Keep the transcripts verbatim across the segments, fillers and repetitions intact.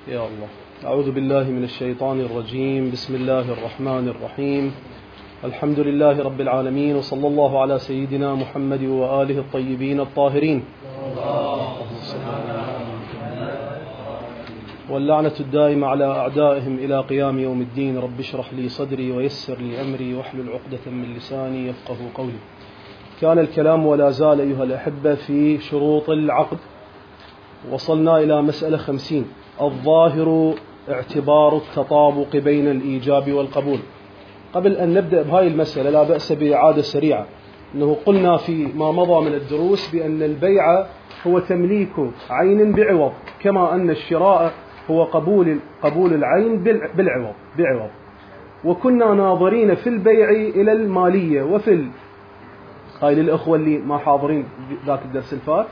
يا الله. أعوذ بالله من الشيطان الرجيم. بسم الله الرحمن الرحيم. الحمد لله رب العالمين، وصلى الله على سيدنا محمد وآله الطيبين الطاهرين. واللعنة الدائمة على أعدائهم إلى قيام يوم الدين. رب اشرح لي صدري ويسر لي أمري واحلل عقدة من لساني يفقه قولي. كان الكلام ولا زال أيها الأحبة في شروط العقد. وصلنا إلى مسألة خمسين: الظاهر اعتبار التطابق بين الإيجاب والقبول. قبل أن نبدأ بهاي المسألة لا بأس بإعادة سريعة، أنه قلنا في ما مضى من الدروس بأن البيع هو تمليك عين بعوض، كما أن الشراء هو قبول قبول العين بالعوض بعوض. وكنا ناظرين في البيع إلى المالية، وفي ال... هاي للأخوة اللي ما حاضرين ذاك الدرس الفات،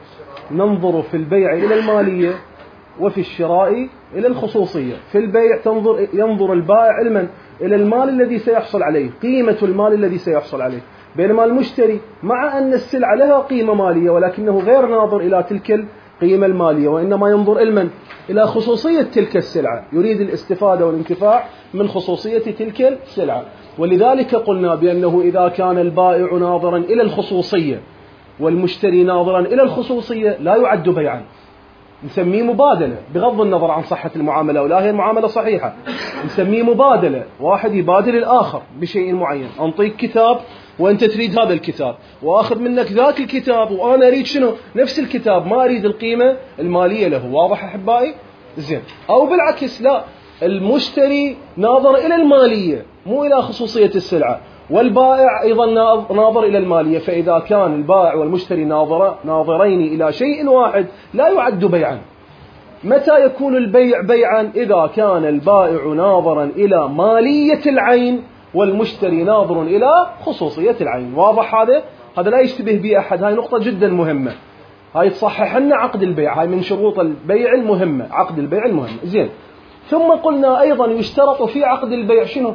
ننظر في البيع إلى المالية، وفي الشراء إلى الخصوصية. في البيع تنظر ينظر البائع علما إلى المال الذي سيحصل عليه، قيمة المال الذي سيحصل عليه، بينما المشتري مع أن السلعة لها قيمة مالية ولكنه غير ناظر إلى تلك القيمة المالية، وإنما ينظر علما إلى خصوصية تلك السلعة، يريد الاستفادة والانتفاع من خصوصية تلك السلعة. ولذلك قلنا بأنه إذا كان البائع ناظرا إلى الخصوصية والمشتري ناظرا إلى الخصوصية لا يعد بيعا، نسميه مبادلة، بغض النظر عن صحة المعاملة ولا هي المعاملة صحيحة. نسميه مبادلة، واحد يبادل الآخر بشيء معين. أنطيك كتاب وأنت تريد هذا الكتاب، وأخذ منك ذاك الكتاب وأنا أريد شنو؟ نفس الكتاب، ما أريد القيمة المالية له. واضح أحبائي؟ زين. أو بالعكس، لا، المشتري ناظر إلى المالية مو إلى خصوصية السلعة، والبائع أيضا ناظر إلى المالية. فإذا كان البائع والمشتري ناظر ناظرين إلى شيء واحد لا يعد بيعا. متى يكون البيع بيعا؟ إذا كان البائع ناظرا إلى مالية العين والمشتري ناظر إلى خصوصية العين. واضح هذا؟ هذا لا يشتبه به أحد. هاي نقطة جدا مهمة، هاي تصحح لنا عقد البيع، هاي من شروط البيع المهمة، عقد البيع المهم. زين. ثم قلنا أيضا يشترط في عقد البيع شنو؟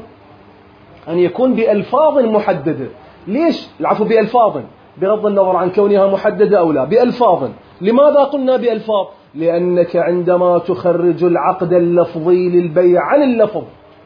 أن يكون بألفاظ محددة. ليش؟ العفو، بألفاظ، بغض النظر عن كونها محددة أو لا، بألفاظ. لماذا قلنا بألفاظ؟ لأنك عندما تخرج العقد اللفظي للبيع عن اللفظ،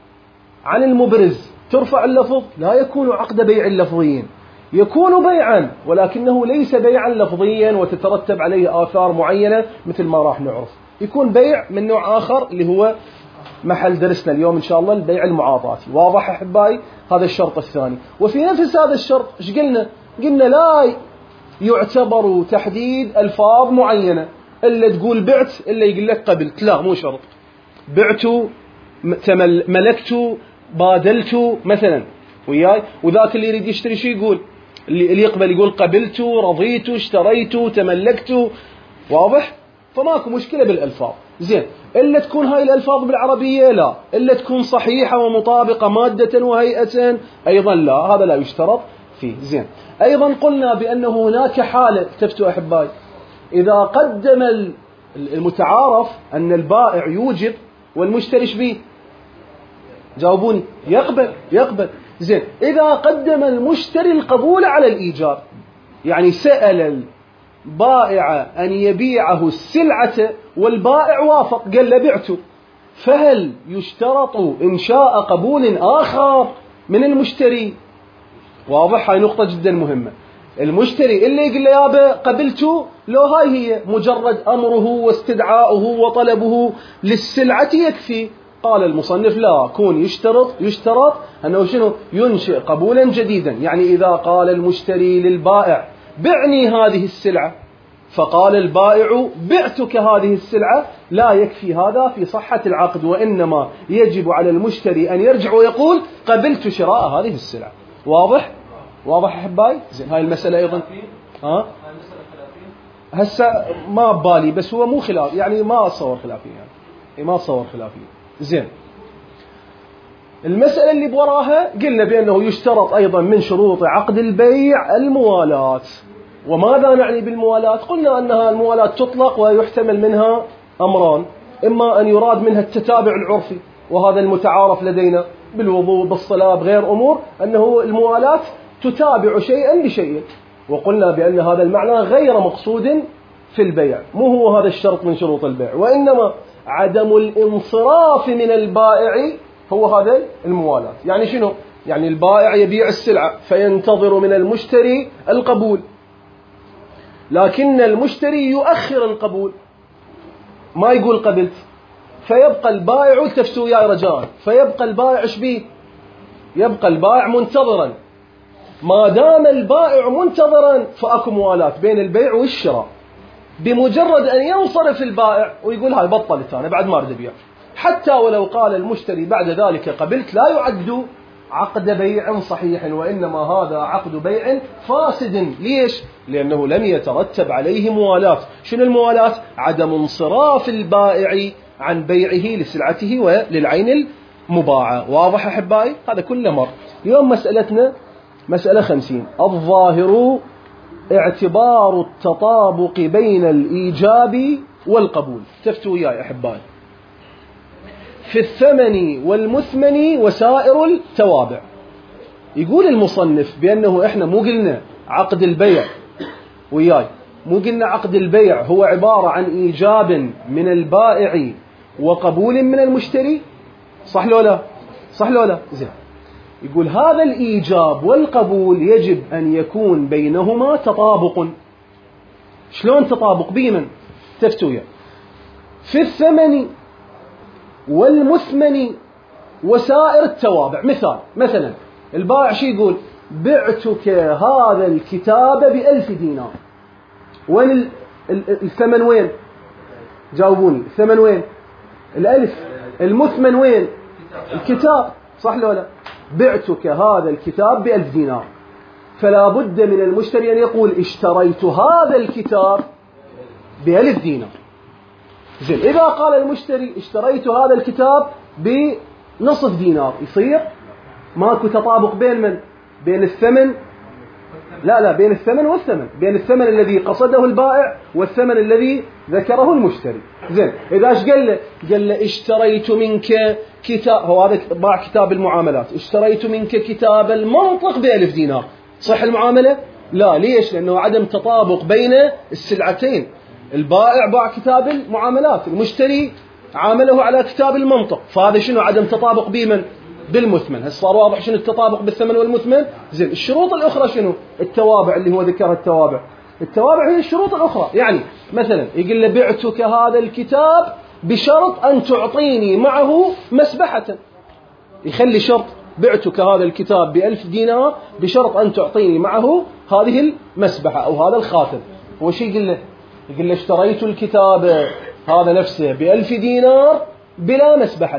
عن المبرز، ترفع اللفظ، لا يكون عقد بيع لفظيا، يكون بيعا ولكنه ليس بيعا لفظيا وتترتب عليه آثار معينة مثل ما راح نعرف. يكون بيع من نوع آخر اللي هو محل درسنا اليوم إن شاء الله، البيع المعاطاتي. واضح أحبائي؟ هذا الشرط الثاني. وفي نفس هذا الشرط إيش قلنا؟ قلنا لا يعتبر تحديد ألفاظ معينة، إلا تقول بعت إلا يقول لك قبلت، لا، مو شرط. بعت، ملكت، بادلت مثلا، وياي. وذاك اللي يريد يشتري شيء يقول، اللي يقبل يقول قبلت، رضيت، اشتريت، تملكت. واضح؟ فماكو مشكلة بالألفاظ. زين. إلا تكون هاي الألفاظ بالعربية؟ لا. إلا تكون صحيحة ومطابقة مادة وهيئة؟ أيضا لا، هذا لا يشترط فيه. زين. أيضا قلنا بأنه هناك حالة، اكتفتوا أحبائي، إذا قدم المتعارف أن البائع يوجب والمشتري شبيه، جاوبوني، يقبل يقبل. زين. إذا قدم المشتري القبول على الإيجاب، يعني سأل البائع أن يبيعه السلعة والبائع وافق، قال له بعته، فهل يشترط إنشاء قبول آخر من المشتري؟ واضح؟ هاي نقطة جدا مهمة. المشتري اللي يقول له يابا قبلته، لو هاي هي مجرد أمره واستدعاؤه وطلبه للسلعة يكفي. قال المصنف لا، كون يشترط يشترط أنه شنو؟ ينشئ قبولا جديدا. يعني إذا قال المشتري للبائع بعني هذه السلعة، فقال البائع بعتك هذه السلعة، لا يكفي هذا في صحة العقد، وإنما يجب على المشتري أن يرجع ويقول قبلت شراء هذه السلعة. واضح؟ واضح أحبائي؟ زين. هاي المسألة أيضا ها هسه ما بالي، بس هو مو خلاف، يعني ما أصور خلافية، يعني ما أصور خلافية. زين. المسألة اللي بوراها قلنا بأنه يشترط أيضا من شروط عقد البيع الموالاة. وماذا نعني بالموالاة؟ قلنا أنها الموالاة تطلق ويحتمل منها أمران: إما أن يراد منها التتابع العرفي، وهذا المتعارف لدينا بالوضوء بالصلاة بغير أمور، أنه الموالاة تتابع شيئا بشيء، وقلنا بأن هذا المعنى غير مقصود في البيع، مو هو هذا الشرط من شروط البيع، وإنما عدم الانصراف من البائع هو هذا الموالاة. يعني شنو؟ يعني البائع يبيع السلعة فينتظر من المشتري القبول، لكن المشتري يؤخر القبول، ما يقول قبلت، فيبقى البائع التفتوا يا رجاء، فيبقى البائع ايش بيه؟ يبقى البائع منتظرا. ما دام البائع منتظرا فأكو موالاة بين البيع والشراء. بمجرد أن ينصرف البائع ويقول هاي بطلت أنا بعد ما أريد أبيع، حتى ولو قال المشتري بعد ذلك قبلت، لا يعد عقد بيع صحيح، وإنما هذا عقد بيع فاسد. ليش؟ لأنه لم يترتب عليه موالاة. شنو الموالاة؟ عدم انصراف البائع عن بيعه لسلعته وللعين المباعة. واضح أحبائي؟ هذا كله مر. اليوم مسألتنا مسألة خمسين. الظاهر اعتبار التطابق بين الإيجاب والقبول. تفتوا وياي أحبائي. في الثمن والمثمن وسائر التوابع. يقول المصنف بأنه إحنا مو قلنا عقد البيع وياي، مو قلنا عقد البيع هو عبارة عن إيجاب من البائع وقبول من المشتري، صح لو لا؟ صح لو لا؟ زين. يقول هذا الإيجاب والقبول يجب أن يكون بينهما تطابق. شلون تطابق؟ بيمن؟ تفتويا. في الثمن والمثمن وسائر التوابع. مثال، مثلا البائع شي يقول بعتك هذا الكتاب بألف دينار. وين الثمن؟ وين؟ جاوبوني. الثمن وين؟ الألف. المثمن وين؟ الكتاب، صح لو لا؟ بعتك هذا الكتاب بألف دينار، فلا بد من المشتري أن يقول اشتريت هذا الكتاب بألف دينار. زين، إذا قال المشتري اشتريت هذا الكتاب بنصف دينار، يصير ماكو تطابق بين من؟ بين الثمن، لا لا بين الثمن والثمن، بين الثمن الذي قصده البائع والثمن الذي ذكره المشتري. زين، إذا ايش قال له؟ قال له اشتريت منك كتاب، هو هذا باع كتاب المعاملات، اشتريت منك كتاب المنطق بألف دينار، صح المعاملة؟ لا. ليش؟ لأنه عدم تطابق بين السلعتين. البائع باع كتاب المعاملات، المشتري عامله على كتاب المنطق، فهذا شنو؟ عدم تطابق بمن؟ بالمثمن. هل صار واضح شنو التطابق بالثمن والمثمن؟ زين، الشروط الأخرى شنو؟ التوابع اللي هو ذكرها. التوابع التوابع هي الشروط الأخرى. يعني مثلا يقول له بعتك هذا الكتاب بشرط أن تعطيني معه مسبحة، يخلي شرط بعتك هذا الكتاب بألف دينار بشرط أن تعطيني معه هذه المسبحة أو هذا الخاتم. هو شي يقول له؟ يقول له اشتريت الكتاب هذا نفسه بألف دينار بلا مسبحة.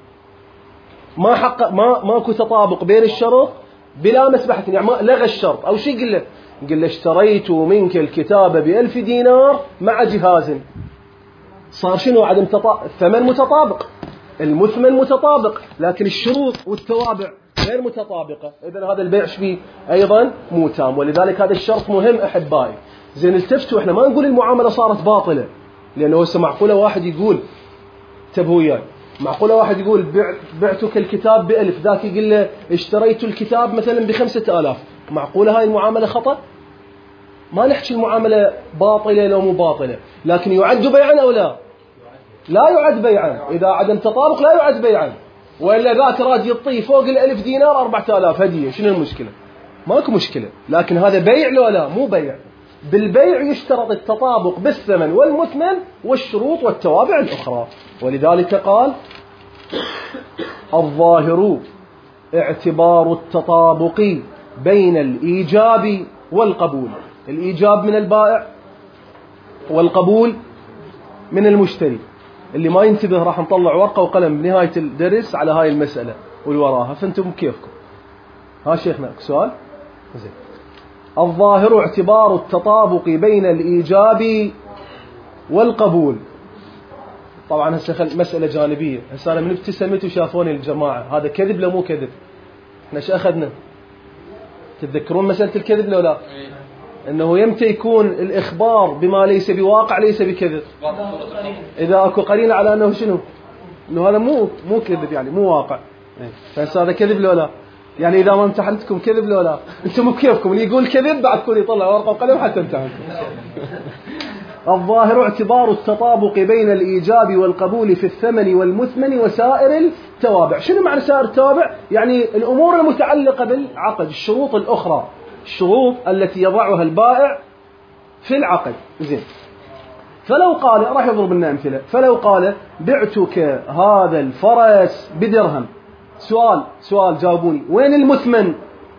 ما حقق ما ماكو تطابق بين الشرط بلا مسبحة، يعني ما لغى الشرط. أو شي يقول له؟ يقول له اشتريت منك الكتاب بألف دينار مع جهاز. صار شنو؟ عدم تطابق. الثمن متطابق، المثمن متطابق، لكن الشروط والتوابع غير متطابقة. إذن هذا البيع فيه أيضا مو تام، ولذلك هذا الشرط مهم أحبائي. زين، التفتوا، احنا ما نقول المعاملة صارت باطلة، لأنه هسه معقولة واحد يقول، انتبهوا وياي، معقولة واحد يقول بعتك الكتاب بألف، ذاك يقول له اشتريت الكتاب مثلا بخمسة آلاف. معقولة هاي المعاملة خطأ؟ ما نحكي المعاملة باطلة لو مو باطلة، لكن يعد بيعا أو لا؟ لا يعد بيعا. إذا عدم تطابق لا يعد بيعا. وإلا ذاك راد يطي فوق الألف دينار أربعة آلاف هدية، شنو المشكلة؟ ماكو مشكلة. لكن هذا بيع لو لا؟ مو بيع. بالبيع يشترط التطابق بالثمن والمثمن والشروط والتوابع الأخرى. ولذلك قال الظاهر اعتبار التطابق بين الإيجاب والقبول. الإيجاب من البائع والقبول من المشتري. اللي ما ينتبه راح نطلع ورقة وقلم بنهاية الدرس على هاي المسألة والوراها، فانتم كيفكم. ها شيخنا سؤال؟ زين. الظاهر اعتبار التطابق بين الإيجاب والقبول. طبعا هسه مسألة جانبية. هسه أنا من ابتسمت وشافوني الجماعة، هذا كذب لو مو كذب؟ احنا شو أخذنا؟ تتذكرون مسألة الكذب لو لا؟ أنه يمتى يكون الإخبار بما ليس بواقع ليس بكذب؟ إذا أكو قرينة على أنه شنو؟ أنه هذا مو مو كذب، يعني مو واقع. فهسه هذا كذب لو لا؟ يعني إذا ما امتحنتكم كذب لو لا؟ أنتم بكيفكم، اللي يقول كذب بعد كل يطلع ورقة وقلم حتى امتحنكم. الظاهر اعتبار التطابق بين الإيجاب والقبول في الثمن والمثمن وسائر التوابع. شنو معنى سائر التوابع؟ يعني الأمور المتعلقة بالعقد، الشروط الأخرى، الشروط التي يضعها البائع في العقد. زين. فلو قال، راح يضرب لنا أمثلة، فلو قال بعتك هذا الفرس بدرهم، سؤال سؤال جاوبوني، وين المثمن؟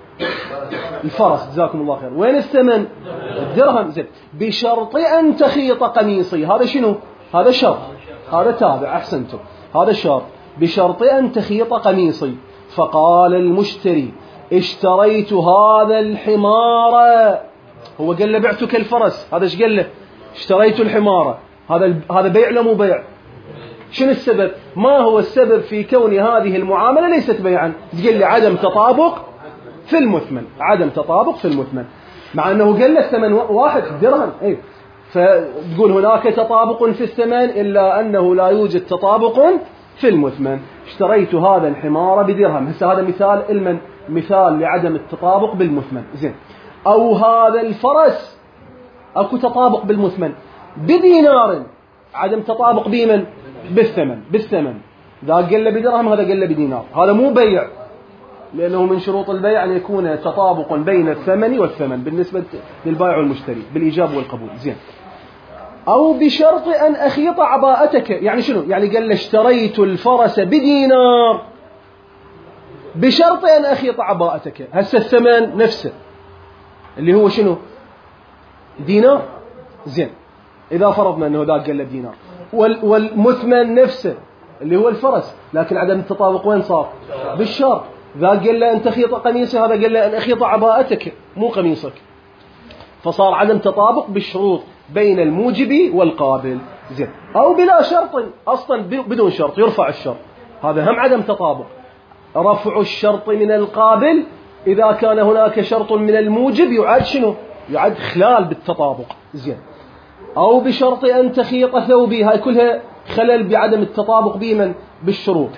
الفرس، جزاكم الله خير. وين الثمن؟ الدرهم. زين. بشرط أن تخيط قميصي، هذا شنو؟ هذا شرط، هذا تابع، أحسنتم، هذا شرط. بشرط أن تخيط قميصي. فقال المشتري اشتريت هذا الحمار، هو قال له بعتك الفرس، هذا ايش قال له؟ اشتريت الحمار. هذا هذا بيع لا مو بيع؟ شنو السبب؟ ما هو السبب في كون هذه المعاملة ليست بيعا؟ تقول لي عدم تطابق في المثمن، عدم تطابق في المثمن، مع أنه قال له الثمن واحد درهم. أي، فتقول هناك تطابق في الثمن إلا أنه لا يوجد تطابق في المثمن. اشتريت هذا الحمار بدرهم، هسه هذا مثال المن مثال لعدم التطابق بالمثمن. زين. أو هذا الفرس، أكو تطابق بالمثمن، بدينار، عدم تطابق بمن؟ بالثمن، بالثمن. ذا قال له بدرهم، هذا قال له بدينار، هذا مو بيع، لأنه من شروط البيع أن يكون تطابق بين الثمن والثمن بالنسبة للبائع والمشتري بالإيجاب والقبول. زين. أو بشرط أن أخيط عباءتك، يعني شنو؟ يعني قال له اشتريت الفرس بدينار بشرط أن أخيط عباءتك. هسه الثمن نفسه اللي هو شنو؟ دينار. زين. إذا فرضنا أنه ذاك قال له دينار، والمثمن نفسه اللي هو الفرس، لكن عدم التطابق وين صار؟ بالشرط. ذاك قال له أن تخيط قميصي، هذا قال له أن أخيط عباءتك مو قميصك، فصار عدم تطابق بالشروط بين الموجب والقابل. زين. أو بلا شرط، أصلا بدون شرط، يرفع الشرط، هذا هم عدم تطابق. رفع الشرط من القابل إذا كان هناك شرط من الموجب يعد شنو؟ يعد خلال بالتطابق. زين. أو بشرط أن تخيط ثوبي، هاي كلها خلل بعدم التطابق بمن؟ بالشروط.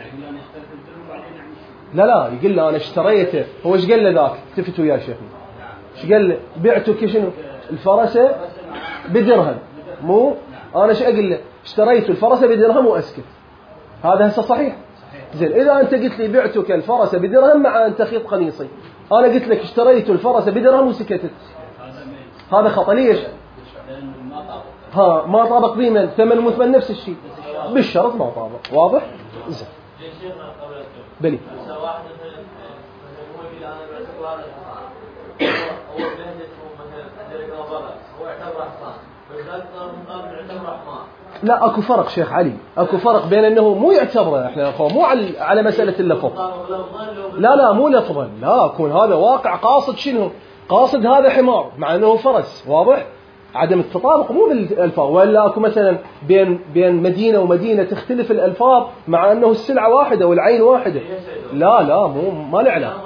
لا لا، يقول له أنا اشتريته، هو ايش قال له ذاك؟ التفتوا يا شيخ، ايش قال له؟ بعتك شنو؟ الفرس بدرهم، مو أنا ايش أقول له؟ اشتريت الفرس بدرهم وأسكت، هذا هسه صحيح؟ زين. إذا أنت قلت لي بعتك الفرس بدرهم مع أن تخيط قميصي، أنا قلت لك اشتريت الفرس بدرهم وسكتت، هذا خطأ. ليش؟ ها ما طابق بينا ثمن مثمن نفس الشيء بالشرط ما طابق. واضح؟ زين. بلي لا، اكو فرق شيخ علي، اكو فرق بين انه مو يعتبره، احنا مو على مسألة اللفظ، لا لا مو لفظا، لا، يكون هذا واقع قاصد شنو؟ قاصد هذا حمار مع انه فرس. واضح؟ عدم التطابق مو بالالفاظ، ولا اكو مثلا بين بين مدينه ومدينه تختلف الالفاظ مع انه السلعه واحده والعين واحده، لا لا مو ما له علاقه،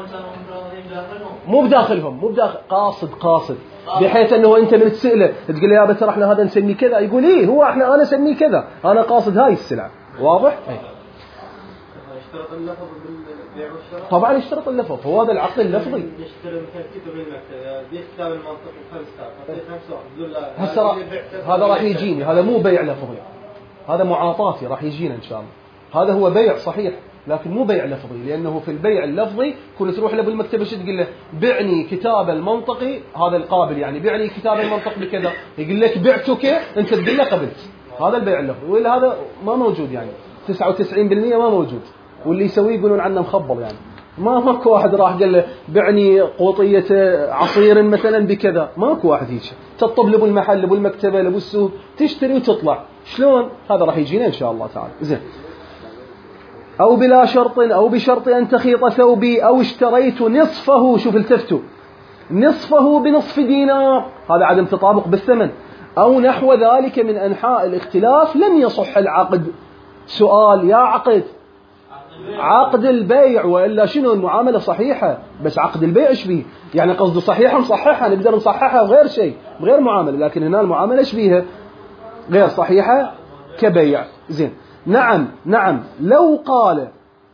مو بداخلهم، مو بداخل، قاصد قاصد بحيث انه انت من تساله تقول له يا بس احنا هذا نسميه كذا، يقول ايه هو احنا انا اسميه كذا، انا قاصد هاي السلعه. واضح؟ اي يشترط اللفظ بالبيع والشراء، طبعا يشترط اللفظ، هو هذا العقد اللفظي. يشتري مثلا كتب المكتب دي كتاب المنطق وخمس كتاب، هسه هذا راح يجيني، هذا مو بيع لفظي، هذا معاطاتي راح يجينا ان شاء الله. هذا هو بيع صحيح لكن مو بيع لفظي، لانه في البيع اللفظي كل تروح له بالمكتبه شو تقول له؟ بعني كتاب المنطقي، هذا القابل يعني بعني كتاب المنطق بكذا، يقول لك بعتك، انت تقول له قبلت، هذا البيع اللفظي. ولا هذا ما موجود، يعني تسعة وتسعين بالمئة ما موجود، واللي يسويه يقولون عنه مخبل، يعني ما ماكو واحد راح قال له بعني قوطيه عصير مثلا بكذا، ماكو واحد هيك. تطلب له بالمحل له بالمكتبه له بالسوق تشتري وتطلع، شلون؟ هذا راح يجينا ان شاء الله تعالى. زين. أو بلا شرط، أو بشرط أن تخيط ثوبي، أو اشتريت نصفه، شوف التفتوا، نصفه بنصف دينار، هذا عدم تطابق بالثمن، أو نحو ذلك من أنحاء الاختلاف لم يصح العقد. سؤال يا عقد عقد البيع، وإلا شنو؟ المعاملة صحيحة بس عقد البيع ايش فيه؟ يعني قصده صحيحة نصححها، نقدر نصححها وغير شيء بغير معاملة، لكن هنا المعاملة ايش فيها؟ غير صحيحة كبيع. زين. نعم نعم لو قال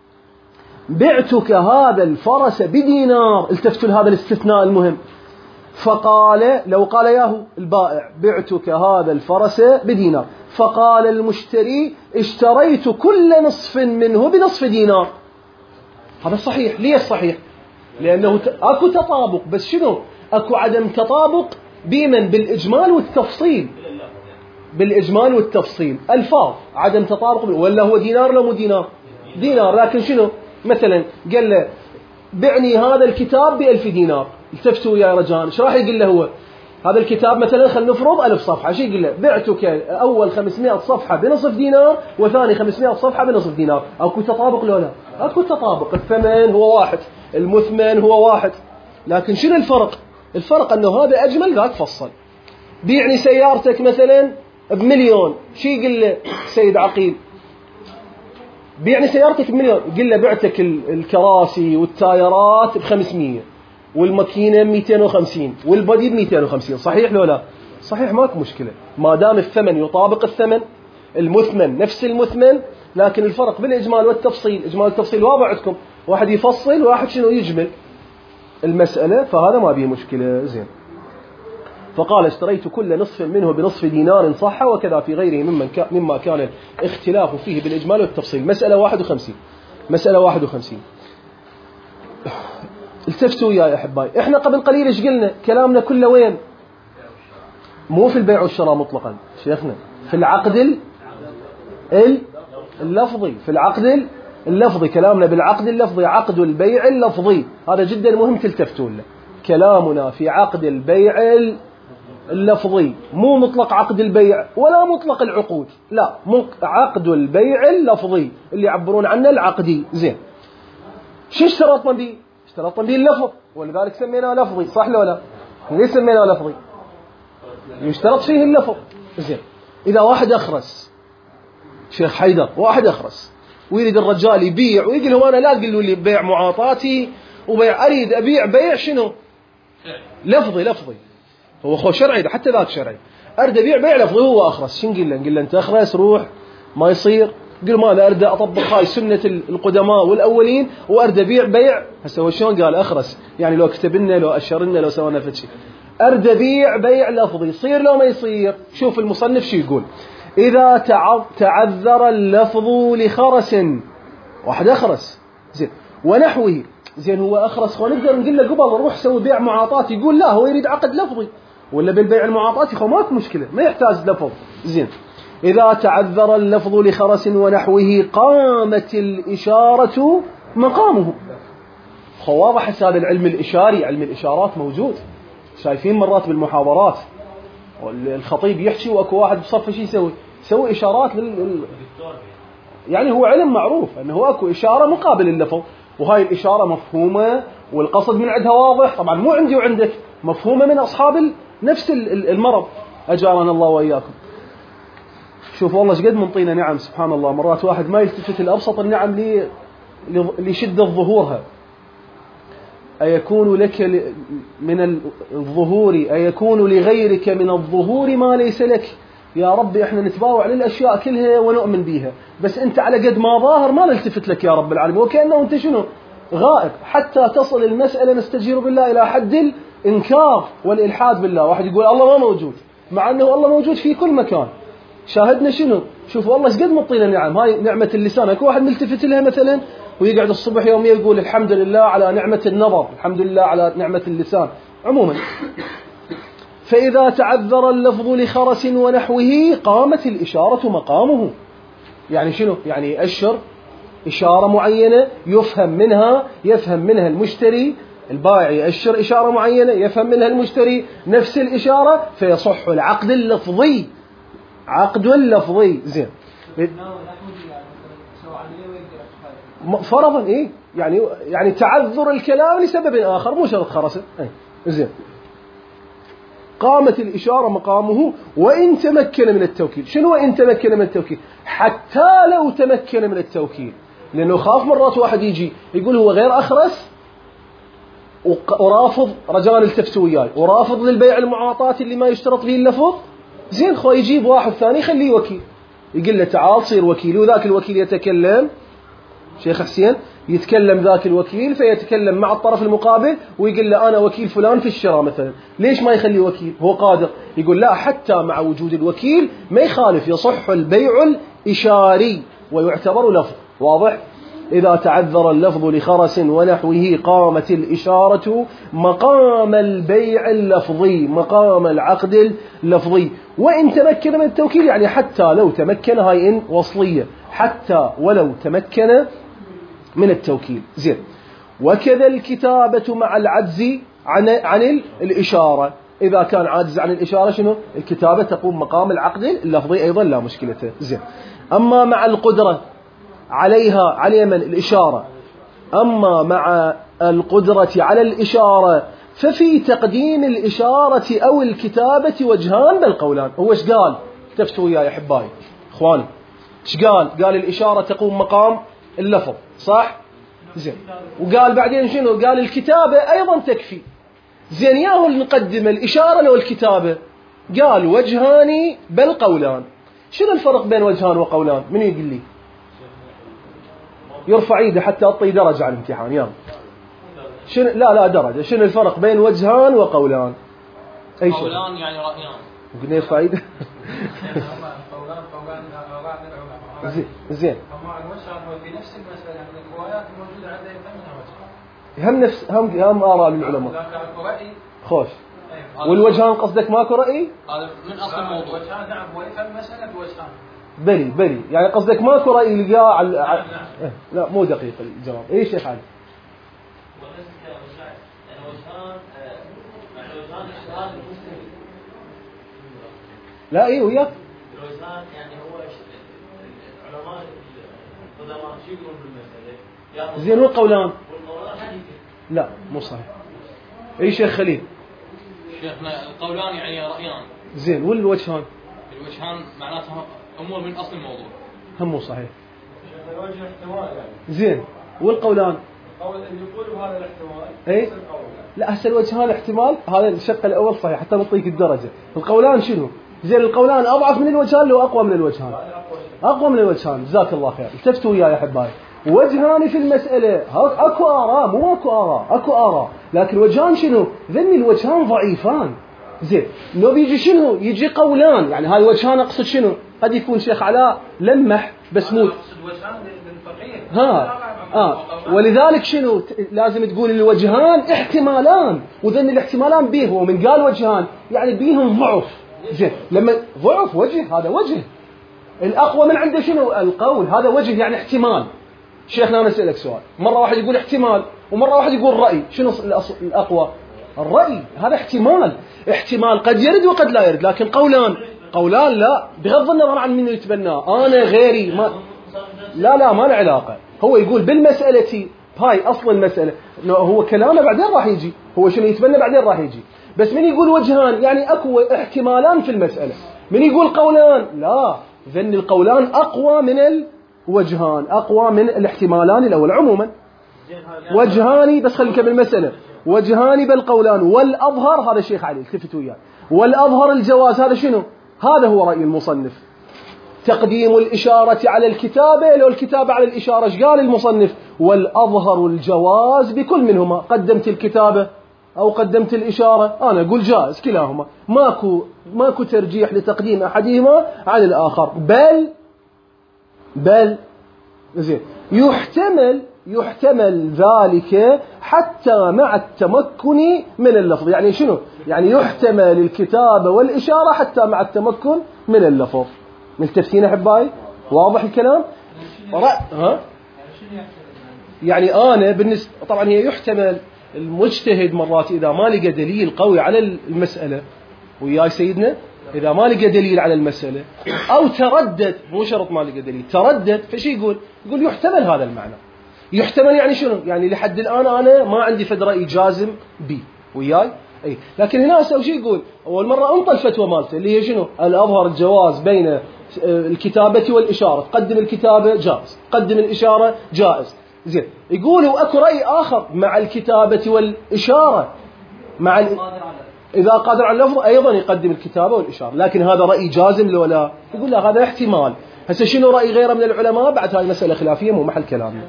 بعتك هذا الفرس بدينار، التفتوا لهذا الاستثناء المهم، فقال لو قال ياهو البائع بعتك هذا الفرس بدينار، فقال المشتري اشتريت كل نصف منه بنصف دينار، هذا صحيح. ليه صحيح؟ لأنه أكو تطابق، بس شنو؟ أكو عدم تطابق بمن؟ بالإجمال والتفصيل. بالإجمال والتفصيل ألفاظ عدم تطابق، ولا هو دينار لو مو دينار؟ دينار، لكن شنو؟ مثلا قال له بعني هذا الكتاب بألف دينار، التفتوا يا رجال ايش راح يقول له هو؟ هذا الكتاب مثلا خلينا نفرض ألف صفحة، شو يقول له؟ بعتك أول خمسمائة صفحة بنصف دينار وثاني خمسمائة صفحة بنصف دينار. أكو تطابق لو لا؟ أكو تطابق، الثمن هو واحد، المثمن هو واحد، لكن شنو الفرق؟ الفرق أنه هذا أجمل ذاك فصل. بيعني سيارتك مثلا بمليون، شو يقول له سيد عقيل؟ بيعني سيارتك بمليون، يقول له بعتك الكراسي والتايرات بخمسمية والماكينة مئتين وخمسين والبديل مئتين وخمسين، صحيح لو لا؟ صحيح، ماكو مشكلة ما دام الثمن يطابق الثمن، المثمن نفس المثمن، لكن الفرق بالإجمال والتفصيل. إجمال والتفصيل واضح عندكم، واحد يفصل واحد شنو يجمل المسألة، فهذا ما بيه مشكلة. زين. فقال اشتريت كل نصف منه بنصف دينار صح، وكذا في غيره ممن كا مما كان الاختلاف فيه بالإجمال والتفصيل. مسألة واحد وخمسين. مسألة واحد وخمسين. التفتوا يا أحبائي، إحنا قبل قليل إيش قلنا؟ كلامنا كله وين؟ مو في البيع والشراء مطلقا شيخنا، في العقد اللفظي، في العقد اللفظي، كلامنا بالعقد اللفظي، عقد البيع اللفظي، هذا جدا مهم تلتفتوا له. كلامنا في عقد البيع اللفظي، مو مطلق عقد البيع ولا مطلق العقود، لا، عقد البيع اللفظي اللي يعبرون عنه العقدي. زين. شو اشترطنا به؟ اشترطنا به اللفظ، ولذلك سميناه لفظي، صح لو لا؟ ليش سميناه لفظي؟ يشترط فيه اللفظ. زين. إذا واحد أخرس، شيخ حيدر، واحد أخرس ويريد الرجال يبيع ويقول له أنا لا تقولوا لي بيع معاطاتي وبيع، أريد أبيع بيع شنو؟ لفظي. لفظي هو خو شرعي، حتى ذاك شرعي. أريد أبيع بيع لفظي، هو أخرس، شو نقول له؟ نقول له أنت أخرس، روح، ما يصير. قل ما أنا أريد أطبق هاي سنة القدماء والأولين وأريد أبيع بيع. هسه هو شلون قال أخرس؟ يعني لو كتبنا، لو أشرنا، لو سوينا فتشي، أريد أبيع بيع لفظي، يصير لو ما يصير؟ شوف المصنف شو يقول: إذا تعذر اللفظ لخرس، واحد أخرس، زين، ونحوه. زين، هو أخرس، خو نقدر نقول له قبل روح سوي بيع معاطات، يقول لا، هو يريد عقد لفظي، ولا بالبيع المعاطات خو ماك مشكلة، ما يحتاج لفظ. زين. إذا تعذر اللفظ لخرس ونحوه قامت الإشارة مقامه. خو واضح هذا العلم الإشاري، علم الإشارات موجود، شايفين مرات بالمحاضرات الخطيب يحكي واكو واحد بصف شي يسوي؟ يسوي إشارات لل... يعني هو علم معروف أنه أكو إشارة مقابل اللفظ، وهاي الإشارة مفهومة والقصد من عندها واضح، طبعا مو عندي وعندك، مفهومة من أصحاب نفس المرض، أجارنا الله وإياكم. شوفوا والله شقد منطينا نعم، سبحان الله، مرات واحد ما يلتفت لأبسط النعم لي... لشدة ظهورها. أيكون لك من الظهور، أيكون لغيرك من الظهور ما ليس لك. يا رب احنا نتباوع للأشياء كلها ونؤمن بيها، بس انت على قد ما ظاهر ما نلتفت لك يا رب العالمين، وكأنه انت شنو؟ غائب، حتى تصل المسألة نستجير بالله إلى حد الإنكار والإلحاد بالله. واحد يقول الله ما موجود، مع أنه الله موجود في كل مكان. شاهدنا شنو؟ شوف والله شقد مطينا نعم، هاي نعمة اللسان. اكو واحد نلتفت لها مثلا ويقعد الصبح يوميا يقول الحمد لله على نعمة النظر، الحمد لله على نعمة اللسان. عموما، فإذا تعذر اللفظ لخرس ونحوه قامت الإشارة مقامه. يعني شنو؟ يعني يأشر إشارة معينة يفهم منها يفهم منها المشتري، البائع يأشر إشارة معينة يفهم منها المشتري نفس الإشارة، فيصح العقد اللفظي. عقد اللفظي. زين. فرضا إيه؟ يعني يعني تعذر الكلام لسبب آخر، مو شرط خرسه. إيه؟ زين. قامت الإشارة مقامه وإن تمكن من التوكيل. شنو وإن تمكن من التوكيل؟ حتى لو تمكن من التوكيل، لأنه خاف مرات واحد يجي يقول هو غير أخرس ورافض، رجال التفتوا وياي، ورافض للبيع المعاطات اللي ما يشترط فيه اللفظ. زين، خو يجيب واحد ثاني خليه وكيل، يقول له تعال صير وكيل، وذاك الوكيل يتكلم شيخ حسين يتكلم ذاك الوكيل فيتكلم مع الطرف المقابل ويقول له أنا وكيل فلان في الشراء مثلا، ليش ما يخلي وكيل؟ هو قادر. يقول لا، حتى مع وجود الوكيل ما يخالف، يصح البيع الإشاري ويعتبر لفظ. واضح؟ إذا تعذر اللفظ لخرس ونحوه قامت الإشارة مقام البيع اللفظي، مقام العقد اللفظي، وإن تمكن من التوكيل، يعني حتى لو تمكن، هاي إن وصلية، حتى ولو تمكن من التوكيل. زين. وكذا الكتابة مع العجز عن عن الإشارة، إذا كان عاجز عن الإشارة شنو؟ الكتابة تقوم مقام العقد اللفظي أيضا لا مشكلة. زين. أما مع القدرة عليها على من الإشارة، أما مع القدرة على الإشارة ففي تقديم الإشارة أو الكتابة وجهان بل قولان. هو ايش قال؟ اكتفتوا وياي يا حباي اخواني، ايش قال؟ قال الإشارة تقوم مقام اللفظ، صح؟ زين. وقال بعدين شنو؟ قال الكتابة أيضا تكفي. زين، ياهو نقدم الإشارة لو الكتابة؟ قال وجهان بل قولان. شنو الفرق بين وجهان وقولان؟ من يقول لي؟ يرفع ايده حتى اعطي درجة على الامتحان. يلا شنو؟ لا لا درجة. شنو الفرق بين وجهان وقولان؟ اي شيء؟ قولان يعني رأيان. قلنا يرفع ايده. زين زين. اما الوجهان هو في نفس المسألة من الروايات الموجودة عندنا منها وجه. هم نفس هم هم آراء للعلماء. ذاك رأي. خوش. والوجهان قصدك ماكو رأي؟ هذا من أصل الموضوع. الوجهان نعم، ويفهم المسألة بوجهان. بلي بلي، يعني قصدك ماكو رأي لقاه على ع... لا مو دقيق الجواب. اي شيخ علي؟ لا اي وياك. الوجهان يعني هو العلماء القدماء شو يقولون بالمسألة؟ زين. والقولان؟ والقولان حديث. لا مو صحيح. اي شيخ خليل؟ شيخنا القولان يعني رأيان. زين. والوجهان؟ الوجهان معناتها أمور من أصل الموضوع. هم مو صحيح. الوجه احتمال يعني. زين. والقولان؟ القول اللي يقول بهذا الاحتمال. اي لا، هسه الوجهان احتمال، هذا الشق الاول صحيح حتى نعطيك الدرجه. القولان شنو؟ زين. القولان اضعف من الوجهان لو اقوى من الوجهان؟ اقوى من الوجهان. جزاك الله خير. التفتوا وياي يا حبايب. وجهان في المساله، اكو اراء، مو اكو اراء، اكو اراء، لكن وجهان شنو؟ ذني الوجهان ضعيفان. زين. لو بيجي شنو؟ يجي قولان، يعني هاي وجهان اقصد شنو؟ قد يكون شيخ علاء لمح بس مو اقصد وجهان للفقيه. ها اه ولذلك شنو لازم تقول الوجهان احتمالان، وذن الاحتمالان به، ومن قال وجهان يعني بيهم ضعف. زين. لما ضعف وجه، هذا وجه. الاقوى من عنده شنو؟ القول. هذا وجه يعني احتمال. شيخنا انا اسالك سؤال، مره واحد يقول احتمال ومره واحد يقول راي، شنو الاقوى؟ الراي. هذا احتمال. احتمال قد يرد وقد لا يرد. لكن قولان، قولان لا، بغض النظر عن من يتبناه، انا غيري ما لا لا ما له علاقه. هو يقول بالمساله هاي اصل المساله، هو كلامه بعدين راح يجي، هو شنو يتبنى بعدين راح يجي. بس من يقول وجهان يعني اكو احتمالان في المساله. من يقول قولان لا، ذن القولان اقوى من الوجهان، اقوى من الاحتمالان الاول. عموما وجهان، بس خلينا نكمل المساله. وجهان بل قولان، والاظهر هذا شيخ علي التفتوا وياه، والاظهر الجواز. هذا شنو؟ هذا هو راي المصنف، تقديم الإشارة على الكتابة لو الكتابة على الإشارة. ايش قال المصنف؟ والأظهر الجواز بكل منهما، قدمت الكتابة أو قدمت الإشارة، أنا أقول جائز كلاهما، ماكو ماكو ترجيح لتقديم أحدهما على الآخر. بل بل زين يحتمل يحتمل ذلك حتى مع التمكن من اللفظ. يعني شنو؟ يعني يحتمل الكتابة والإشارة حتى مع التمكن من اللفظ. ملتفتين أحبائي؟ واضح الكلام؟ ها؟ يعني أنا بالنسبة طبعا هي يحتمل المجتهد مرات إذا ما لقى دليل قوي على المسألة، وياي سيدنا، إذا ما لقى دليل على المسألة أو تردد، مو شرط ما لقى دليل، تردد، فشي يقول؟ يقول يحتمل هذا المعنى. يحتمل يعني شنو؟ يعني لحد الآن أنا ما عندي فد رأي جازم بي، وياي؟ أي. لكن هنا أسوي شيء يقول أول مرة أنطى الفتوى مالته اللي هي شنو؟ الأظهر الجواز بين الكتابة والإشارة، قدم الكتابة جائز، قدم الإشارة جائز. زين. يقولوا أكو رأي آخر مع الكتابة والإشارة، مع ال... إذا قادر على اللفظ أيضا يقدم الكتابة والإشارة، لكن هذا رأي جازم لو لا؟ يقول لا، هذا احتمال. هسه شنو رأي غيره من العلماء بعد هاي مسألة خلافية مو محل كلامنا.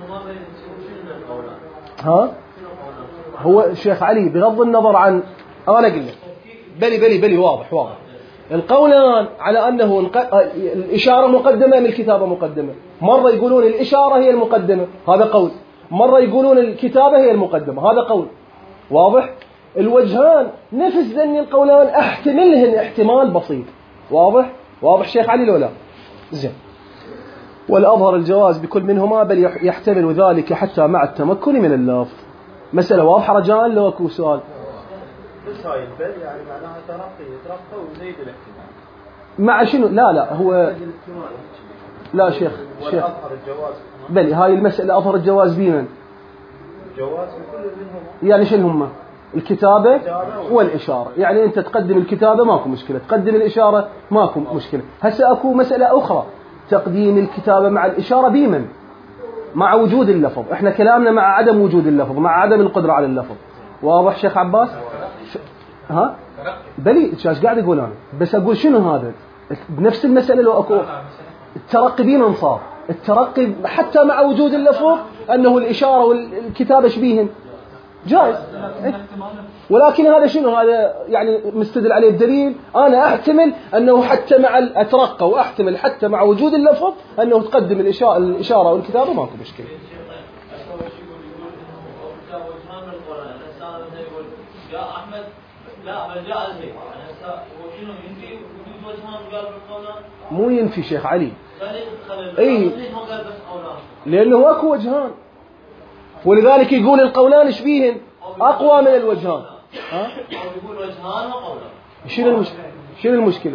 ها هو الشيخ علي بغض النظر عن أنا قلت بلي بلي بلي واضح واضح القولان على أنه الإشارة مقدمة من الكتابة مقدمة. مرة يقولون الإشارة هي المقدمة هذا قول، مرة يقولون الكتابة هي المقدمة هذا قول. واضح؟ الوجهان نفس ذني القولان احتملهن احتمال بسيط. واضح؟ واضح شيخ علي لو لا؟ زين. والأظهر الجواز بكل منهما بل يحتمل ذلك حتى مع التمكن من اللفظ. مسألة واضحة رجاء لو أكو سؤال. بس هاي البل يعني معناها ترقي يترقى وزيد الاحتمال. مع شنو؟ لا لا هو لا شيخ شيخ والأظهر الجواز بل هاي المسألة أظهر الجواز بيمن؟ الجواز بكل منهما. يعني شنو هم؟ الكتابة والإشارة. يعني أنت تقدم الكتابة ماكو مشكلة، تقدم الإشارة ماكو مشكلة. هسه أكو مسألة أخرى تقديم الكتابة مع الإشارة بيمن؟ مع وجود اللفظ. إحنا كلامنا مع عدم وجود اللفظ، مع عدم القدرة على اللفظ. واضح شيخ عباس؟ ها؟ بلي ايش قاعد يقول أنا؟ بس أقول شنو هذا؟ بنفس المسألة لو أكو الترقي بيمن صار؟ الترقي حتى مع وجود اللفظ أنه الإشارة والكتابة شبيهن جائز. ولكن هذا شنو؟ هذا يعني مستدل عليه الدليل. أنا أحتمل أنه حتى مع الأترقى وأحتمل حتى مع وجود اللفظ أنه تقدم الإشارة, الإشارة والكتابة ماكو مشكلة. مو ينفي شيخ علي. اي لأنه أكو وجهان ولذلك يقول القولان ايش فيهن أقوى من الوجهان. ها؟ يقول وجهان وقولان. شنو المشكلة؟ شنو المشكلة؟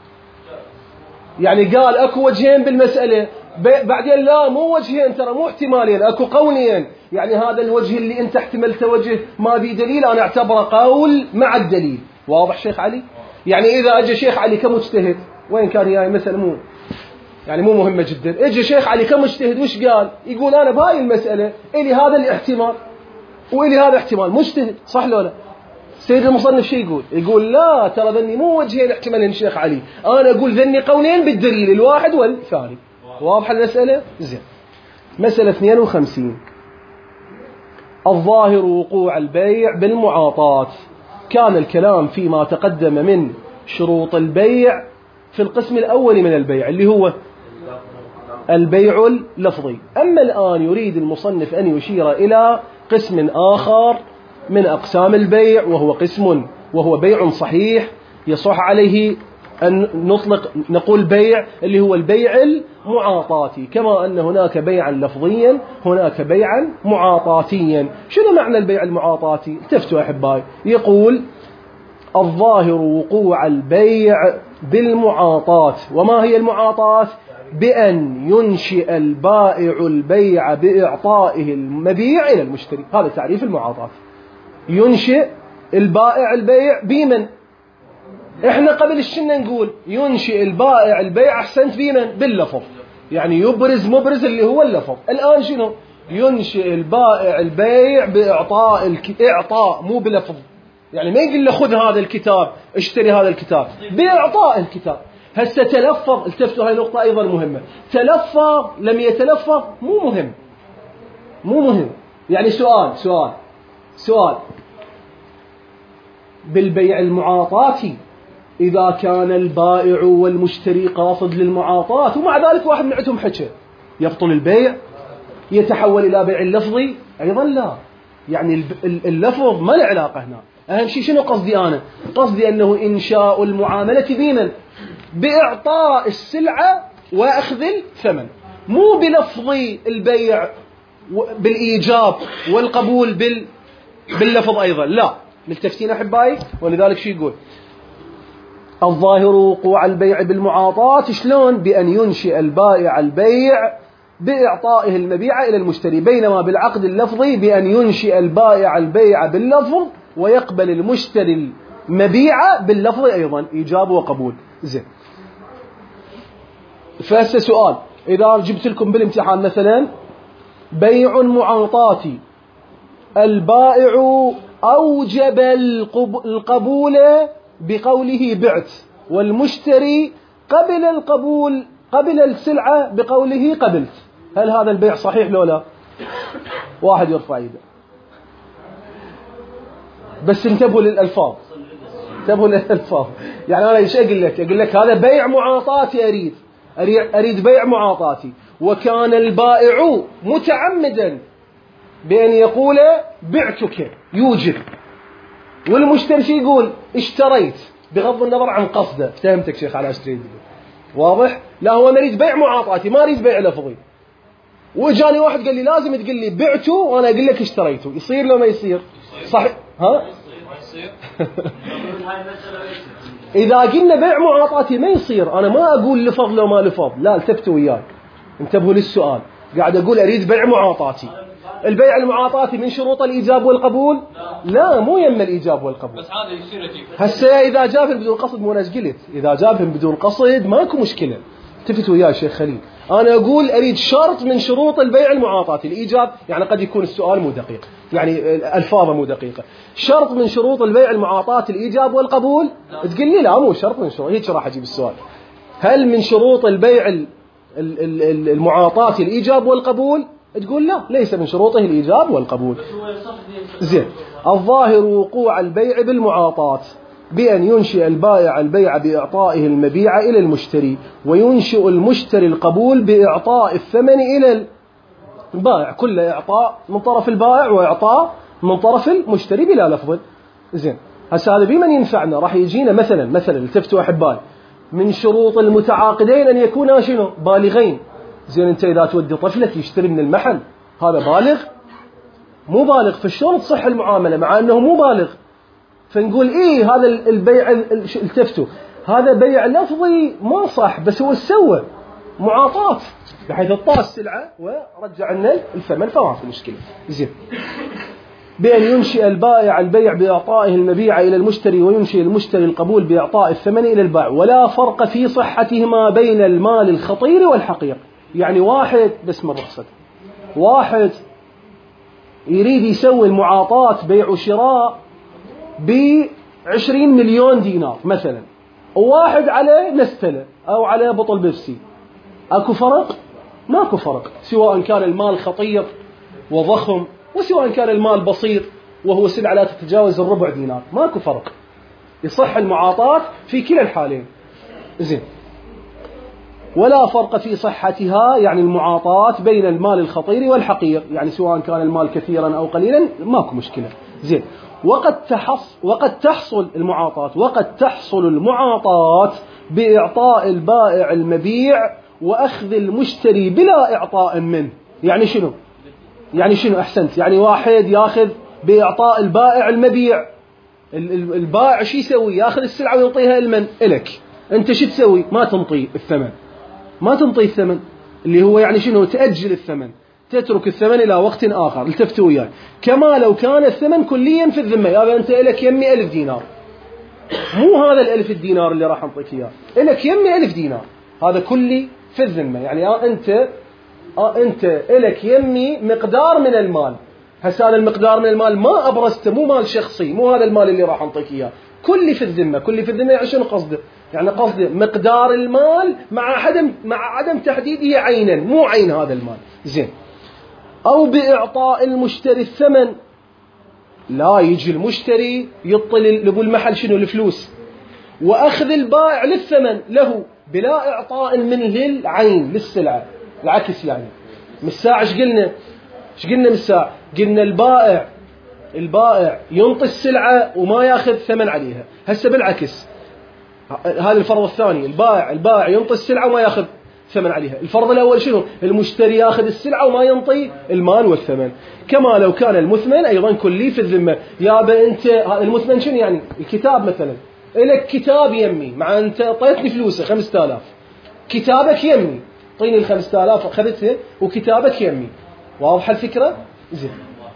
يعني قال أكو وجهين بالمسألة بعدين لا مو وجهين ترى مو احتمالين أكو قولين. يعني هذا الوجه اللي أنت احتملت وجه ما بي دليل أنا اعتبره قول مع الدليل. واضح شيخ علي؟ يعني إذا أجى شيخ علي كمجتهد وين كان هي مسألة مو يعني مو مهمة جدا. اجى شيخ علي كمجتهد وش قال؟ يقول أنا بهاي المسألة إلي هذا الاحتمال وإلي هذا احتمال. مجتهد صح لو لا؟ سيد المصنف شيء يقول؟ يقول لا ترى ذني مو وجهين احتمالين شيخ علي، أنا أقول ذني قولين بالدليل الواحد والثاني. واضح المسألة؟ زين. مسألة اثنين وخمسين الظاهر وقوع البيع بالمعاطاة. كان الكلام فيما تقدم من شروط البيع في القسم الأول من البيع اللي هو البيع اللفظي. أما الآن يريد المصنف أن يشير إلى قسم آخر من أقسام البيع وهو قسم وهو بيع صحيح يصح عليه أن نطلق نقول بيع اللي هو البيع المعاطاتي. كما أن هناك بيعا لفظيا هناك بيعا معاطاتيا. شنو معنى البيع المعاطاتي؟ التفتوا أحبائي. يقول الظاهر وقوع البيع بالمعاطاة. وما هي المعاطاة؟ بأن ينشئ البائع البيع بإعطائه المبيع إلى المشتري. هذا تعريف المعاطاة. ينشئ البائع البيع بمن؟ احنا قبل الشنة نقول ينشئ البائع البيع أحسنت بمن؟ باللفظ. يعني يبرز مبرز اللي هو اللفظ. الآن شنو؟ ينشئ البائع البيع بإعطاء الك... إعطاء مو بلفظ. يعني ما يقول له خذ هذا الكتاب اشتري هذا الكتاب بإعطاء الكتاب. هسه تلفظ. التفتوا هاي نقطة أيضا مهمة. تلفظ لم يتلفظ مو مهم مو مهم. يعني سؤال سؤال سؤال بالبيع المعاطاتي إذا كان البائع والمشتري قاصد للمعاطاة ومع ذلك واحد منعتهم حكى يبطل البيع يتحول إلى بيع اللفظي أيضا لا. يعني اللفظ ما له علاقة هنا. أهم شيء شنو قصدي أنا؟ قصدي أنه إنشاء المعاملة بمن؟ بإعطاء السلعة وأخذ الثمن مو بلفظ البيع بالإيجاب والقبول بال باللفظ أيضا لا. ملتفتين أحبائي؟ ولذلك شو يقول الظاهر وقوع البيع بالمعاطاة شلون؟ بأن ينشئ البائع البيع بإعطائه المبيع إلى المشتري. بينما بالعقد اللفظي بأن ينشئ البائع البيع باللفظ ويقبل المشتري المبيع باللفظ أيضا إيجاب وقبول. زين. فهسه سؤال إذا جبت لكم بالامتحان مثلا بيع معاطاتي البائع أوجب القبول بقوله بعت والمشتري قبل القبول قبل السلعة بقوله قبلت، هل هذا البيع صحيح لو لا؟ واحد يرفع يده. بس انتبهوا للألفاظ، انتبهوا للألفاظ. يعني أنا إيش أقول لك؟ أقول لك هذا بيع معاطاتي، أريد أريد بيع معاطاتي، وكان البائع متعمدا بأن يقول بعتك يوجب، والمشتري يقول اشتريت بغض النظر عن قصده. فهمتك شيخ على اشتريت؟ واضح؟ لا هو أريد بيع معاطاتي، ما أريد بيع لفظي. وجاني واحد قال لي لازم تقول لي بعته وأنا أقول لك اشتريته، يصير لو ما يصير؟ صحيح؟ ها؟ إذا قلنا بيع معاطاتي ما يصير، أنا ما أقول لفظ لو ما لفظ، لا التفتوا وياي، انتبهوا للسؤال. قاعد أقول أريد بيع معاطاتي. البيع المعاطاتي من شروط الإيجاب والقبول؟ لا، مو يم الإيجاب والقبول. بس هذا يصير يجيب. هسه إذا جابهم بدون قصد، مو أنا قلت إذا جابهم بدون قصد ماكو مشكلة. التفتوا وياي شيخ خليل، أنا أقول أريد شرط من شروط البيع المعاطاتي. الإيجاب يعني قد يكون السؤال مو دقيق، يعني ألفاظه مو دقيقة. شرط من شروط البيع المعاطاتي الإيجاب والقبول؟ تقول لي لا مو شرط من شروط. هيك راح أجيب السؤال، هل من شروط البيع المعاطاتي الإيجاب والقبول؟ تقول لا، ليس من شروطه الإيجاب والقبول. زين، الظاهر وقوع البيع بالمعاطات بأن ينشئ البائع البيع بإعطائه المبيع إلى المشتري، وينشئ المشتري القبول بإعطاء الثمن إلى البائع، كل إعطاء من طرف البائع وإعطاء من طرف المشتري بلا لفظ. زين، هسه هذا بمن ينفعنا؟ راح يجينا مثلا مثلا التفتوا أحبائي، من شروط المتعاقدين أن يكونا شنو؟ بالغين. زين، أنت إذا تودي طفلك يشتري من المحل، هذا بالغ؟ مو بالغ، فشلون تصح المعاملة مع أنه مو بالغ؟ فنقول إيه هذا البيع التفتوا هذا بيع لفظي ما صح، بس هو سوى معاطاة بحيث اعطاه السلعة ورجع لنا الثمن، فما في مشكلة. زين، بأن ينشئ البائع البيع بإعطائه المبيع إلى المشتري، وينشئ المشتري القبول بإعطاء الثمن إلى البائع، ولا فرق في صحتهما بين المال الخطير والحقير. يعني واحد بس من رخصة، واحد يريد يسوي المعاطاة بيع وشراء بعشرين مليون دينار مثلا، وواحد على نستلة أو على بطل بيبسي، أكو فرق؟ ماكو فرق، سواء كان المال خطير وضخم وسواء كان المال بسيط وهو سلعة لا تتجاوز الربع دينار، ماكو فرق، يصح المعاطاة في كلا الحالين. زين، ولا فرق في صحتها، يعني المعاطاة بين المال الخطير والحقير، يعني سواء كان المال كثيرا أو قليلا ماكو مشكلة. زين، وقد تحص وقد تحصل المعاطاة وقد تحصل المعاطاة بإعطاء البائع المبيع وأخذ المشتري بلا إعطاء منه. يعني شنو؟ يعني شنو؟ أحسنت، يعني واحد يأخذ بإعطاء البائع المبيع، البائع شو يسوي؟ يأخذ السلعة ويعطيها المن إلك، أنت شو تسوي؟ ما تنطي الثمن، ما تنطي الثمن، اللي هو يعني شنو؟ تأجل الثمن، تترك الثمن إلى وقت آخر. التفتوا وياي، كما لو كان الثمن كليا في الذمة. يا أنت إلك يمي ألف دينار، مو هذا الألف الدينار اللي راح أنطيك إياه، إلك يمي ألف دينار، هذا كلي في الذمة. يعني أنت أنت إلك يمي مقدار من المال، هسه هذا المقدار من المال ما أبرزته، مو مال شخصي، مو هذا المال اللي راح أنطيك إياه، كلي في الذمة. كلي في الذمة يعني شنو قصده؟ يعني قصده مقدار المال مع عدم مع عدم تحديده عينا، مو عين هذا المال. زين، أو بإعطاء المشتري الثمن، لا يجي المشتري يطل لأبو المحل شنو؟ الفلوس، وأخذ البائع للثمن له بلا إعطاء من للعين للسلعة. العكس يعني من الساعة ايش قلنا؟ ايش قلنا من الساعة؟ قلنا البائع البائع ينطي السلعة وما ياخذ ثمن عليها. هسه بالعكس، هذا الفرض الثاني، البائع البائع ينطي السلعة وما ياخذ ثمن عليها. الفرض الأول شنو؟ المشتري ياخذ السلعة وما ينطي المال والثمن، كما لو كان المثمن أيضا كلي في الذمة. يابا أنت المثمن شنو يعني؟ الكتاب مثلا، إلك كتاب يمي، مع أنت طيتني فلوسه خمسة آلاف، كتابك يمي، طيني الخمسة آلاف أخذتها وكتابك يمي. واضحة الفكرة؟ زين،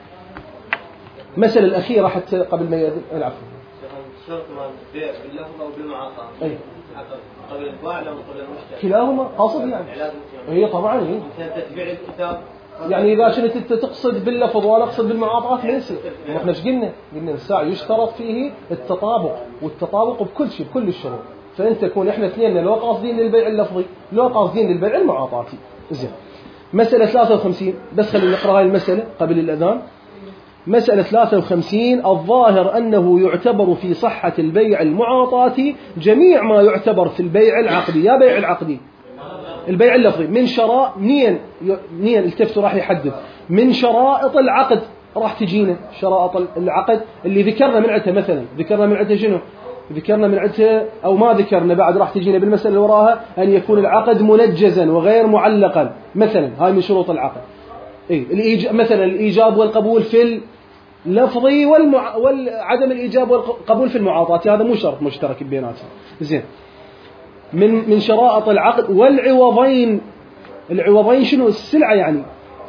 مسألة الأخيرة حتى قبل ما يأذن. العفو. شرط ما البيع باللفظ أو بالمعاطاة. أي. قبل البائع أو قبل المشتري. كلاهما قاصد يعني. هي طبعا هي. أنت تبيع الكتاب. يعني إذا كنت أنت تقصد باللفظ وأنا أقصد بالمعاطاة ما يصير. إحنا إيش قلنا؟ قلنا الساعة يشترط فيه التطابق، والتطابق بكل شيء بكل الشروط. فأنت تكون إحنا اثنين لو قاصدين للبيع اللفظي لو قاصدين للبيع المعاطاتي. زين. مسألة ثلاثة وخمسين، بس خلينا نقرأ هاي المسألة قبل الأذان. مسألة ثلاثة وخمسين: الظاهر أنه يعتبر في صحة البيع المعاطاتي جميع ما يعتبر في البيع العقدي. يا بيع العقدي البيع اللفظي من شراء نين نين التفتوا راح يحدد من شرائط العقد، راح تجينا شرائط العقد اللي ذكرنا من عدها. مثلا ذكرنا من عدها شنو؟ ذكرنا من عدها أو ما ذكرنا بعد، راح تجينا بالمسألة اللي وراها أن يكون العقد منجزا وغير معلقا مثلا. هاي من شروط العقد. إيه الإيجاب مثلا، الإيجاب والقبول في اللفظي والمع... والعدم الإيجاب والقبول في المعاطات، هذا مو شرط مشترك بيناتهم. زين. من من شرائط العقد والعوضين. العوضين شنو؟ السلعة يعني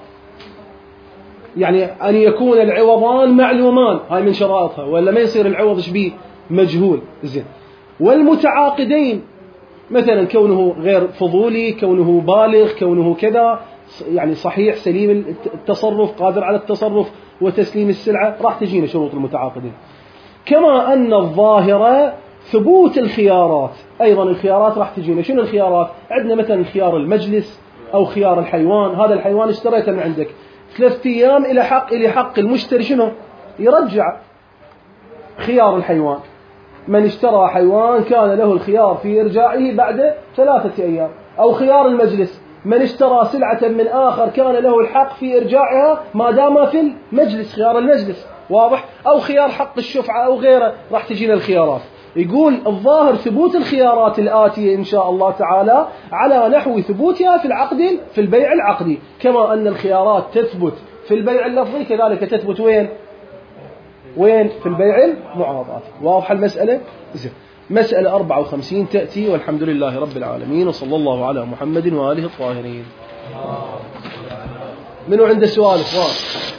يعني أن يكون العوضان معلومان، هاي من شرائطها، ولا ما يصير العوض شبيه مجهول. زين. والمتعاقدين مثلا كونه غير فضولي، كونه بالغ، كونه كذا يعني صحيح سليم التصرف، قادر على التصرف وتسليم السلعة، راح تجينا شروط المتعاقدين. كما أن الظاهرة ثبوت الخيارات، أيضا الخيارات راح تجينا. شنو الخيارات؟ عندنا مثلا خيار المجلس أو خيار الحيوان. هذا الحيوان اشتريته من عندك ثلاثة أيام إلى حق إلى حق المشتري شنو؟ يرجع. خيار الحيوان، من اشترى حيوان كان له الخيار في إرجاعه بعد ثلاثة أيام. أو خيار المجلس، من اشترى سلعة من آخر كان له الحق في إرجاعها ما دام في المجلس، خيار المجلس. واضح؟ أو خيار حق الشفعة أو غيره، راح تجينا الخيارات. يقول الظاهر ثبوت الخيارات الآتية إن شاء الله تعالى على نحو ثبوتها في العقد في البيع العقدي، كما أن الخيارات تثبت في البيع اللفظي كذلك تثبت وين؟ وين؟ في البيع المعاطاتي. واضح المسألة؟ زين. مسألة أربعة وخمسين تأتي، والحمد لله رب العالمين، وصلى الله على محمد وآله الطاهرين. منو عنده سؤال إخوان؟